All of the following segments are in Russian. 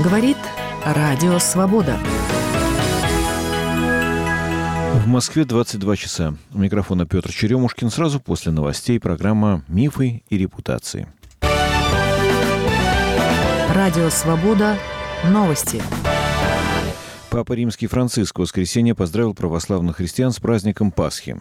Говорит Радио Свобода. В Москве 22 часа. У микрофона Петр Черемушкин. Сразу после новостей программа «Мифы и репутации». Радио Свобода. Новости. Папа Римский Франциск в воскресенье поздравил православных христиан с праздником Пасхи.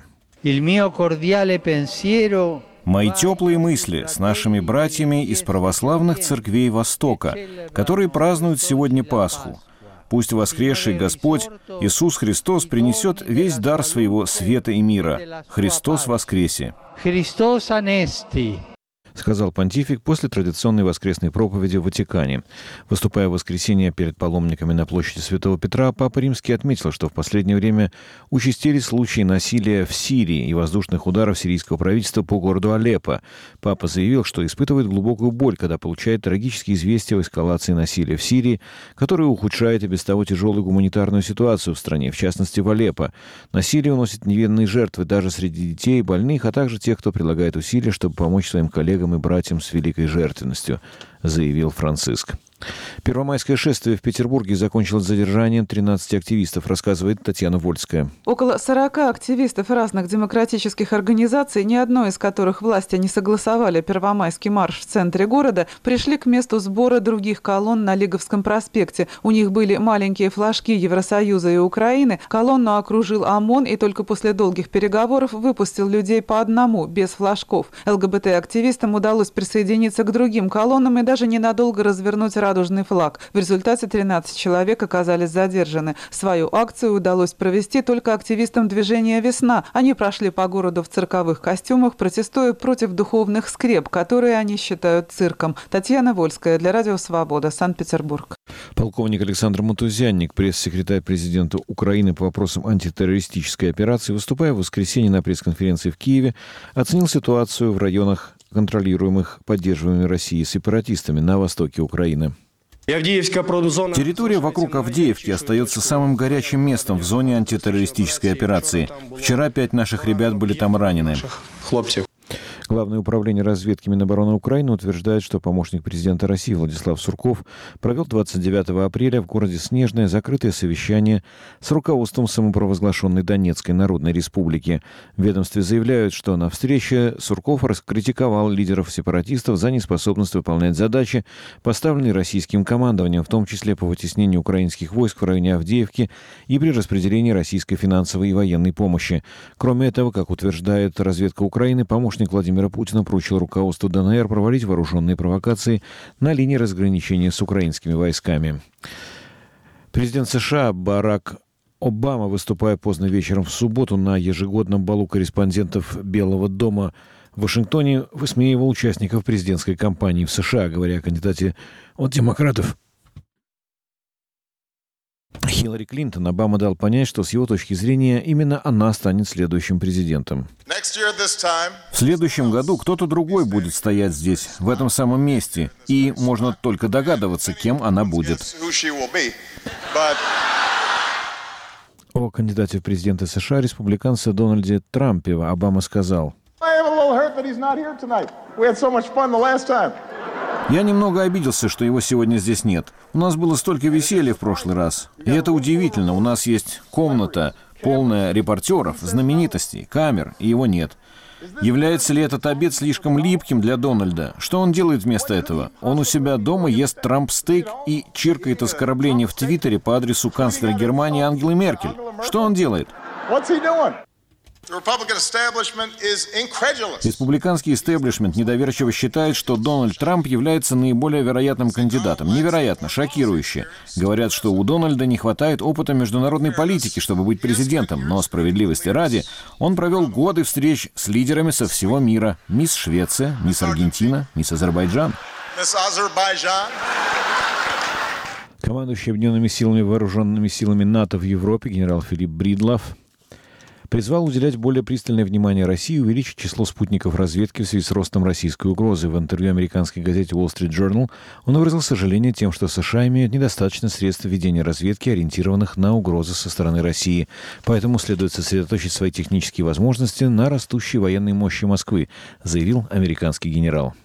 Мои теплые мысли с нашими братьями из православных церквей Востока, которые празднуют сегодня Пасху. Пусть воскресший Господь Иисус Христос принесет весь дар своего света и мира. Христос воскресе! Христос анести! Сказал понтифик после традиционной воскресной проповеди в Ватикане. Выступая в воскресенье перед паломниками на площади Святого Петра, Папа Римский отметил, что в последнее время участились случаи насилия в Сирии и воздушных ударов сирийского правительства по городу Алеппо. Папа заявил, что испытывает глубокую боль, когда получает трагические известия о эскалации насилия в Сирии, которое ухудшает и без того тяжелую гуманитарную ситуацию в стране, в частности в Алеппо. Насилие уносит невинные жертвы даже среди детей, больных, а также тех, кто прилагает усилия, чтобы помочь своим коллегам и братьям с великой жертвенностью, заявил Франциск. Первомайское шествие в Петербурге закончилось задержанием 13 активистов, рассказывает Татьяна Вольская. Около 40 активистов разных демократических организаций, ни одной из которых власти не согласовали Первомайский марш в центре города, пришли к месту сбора других колонн на Лиговском проспекте. У них были маленькие флажки Евросоюза и Украины. Колонну окружил ОМОН и только после долгих переговоров выпустил людей по одному, без флажков. ЛГБТ-активистам удалось присоединиться к другим колоннам и даже ненадолго развернуть радужный флаг. В результате 13 человек оказались задержаны. Свою акцию удалось провести только активистам движения «Весна». Они прошли по городу в цирковых костюмах, протестуя против духовных скреп, которые они считают цирком. Татьяна Вольская для Радио Свобода, Санкт-Петербург. Полковник Александр Матузянник, пресс-секретарь президента Украины по вопросам антитеррористической операции, выступая в воскресенье на пресс-конференции в Киеве, оценил ситуацию в районах, контролируемых поддерживаемыми Россией сепаратистами на востоке Украины. Территория вокруг Авдеевки остается самым горячим местом в зоне антитеррористической операции. Вчера 5 наших ребят были там ранены. Главное управление разведки Минобороны Украины утверждает, что помощник президента России Владислав Сурков провел 29 апреля в городе Снежное закрытое совещание с руководством самопровозглашенной Донецкой Народной Республики. В ведомстве заявляют, что на встрече Сурков раскритиковал лидеров сепаратистов за неспособность выполнять задачи, поставленные российским командованием, в том числе по вытеснению украинских войск в районе Авдеевки и при распределении российской финансовой и военной помощи. Кроме этого, как утверждает разведка Украины, помощник Владимира Путина поручил руководству ДНР проводить вооруженные провокации на линии разграничения с украинскими войсками. Президент США Барак Обама, выступая поздно вечером в субботу на ежегодном балу корреспондентов Белого дома в Вашингтоне, высмеивал участников президентской кампании в США, говоря о кандидате от демократов Хиллари Клинтон. Обама дал понять, что с его точки зрения именно она станет следующим президентом. В следующем году кто-то другой будет стоять здесь, в этом самом месте, и можно только догадываться, кем она будет. О кандидате в президенты США, республиканце Дональде Трампе, Обама сказал: «Я немного обиделся, что его сегодня здесь нет. У нас было столько веселья в прошлый раз. И это удивительно. У нас есть комната, полная репортеров, знаменитостей, камер, и его нет. Является ли этот обед слишком липким для Дональда? Что он делает вместо этого? Он у себя дома ест Трамп-стейк и чиркает оскорбления в Твиттере по адресу канцлера Германии Ангелы Меркель. Что он делает?» Республиканский истеблишмент недоверчиво считает, что Дональд Трамп является наиболее вероятным кандидатом. Невероятно, шокирующе. Говорят, что у Дональда не хватает опыта международной политики, чтобы быть президентом. Но, справедливости ради, он провел годы встреч с лидерами со всего мира. Мисс Швеция, мисс Аргентина, мисс Азербайджан. Командующий Объединенными силами вооруженными силами НАТО в Европе генерал Филипп Бридлав призвал уделять более пристальное внимание России и увеличить число спутников разведки в связи с ростом российской угрозы. В интервью американской газете Wall Street Journal он выразил сожаление тем, что США имеют недостаточно средств ведения разведки, ориентированных на угрозы со стороны России. Поэтому следует сосредоточить свои технические возможности на растущей военной мощи Москвы, заявил американский генерал.